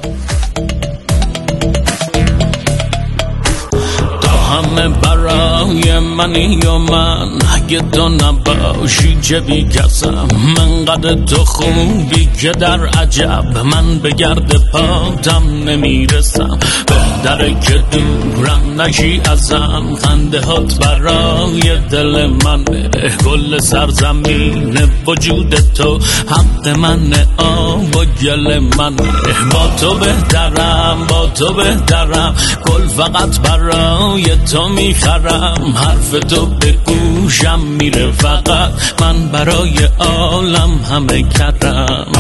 همه برای منی و من، اگه تو نباشی چه بی کسم. من قد تو خوبی که در عجب، من به گرد پاتم نمیرسم. بهتره که دورم نشی ازم، خنده هات برای دل منه. کل سرزمین وجود تو حق منه، آب و گل منه. با تو بهترم، با تو بهترم، گل فقط برای تو میخرم. حرف تو به گوشم میره فقط، من برای عالم همه کردم.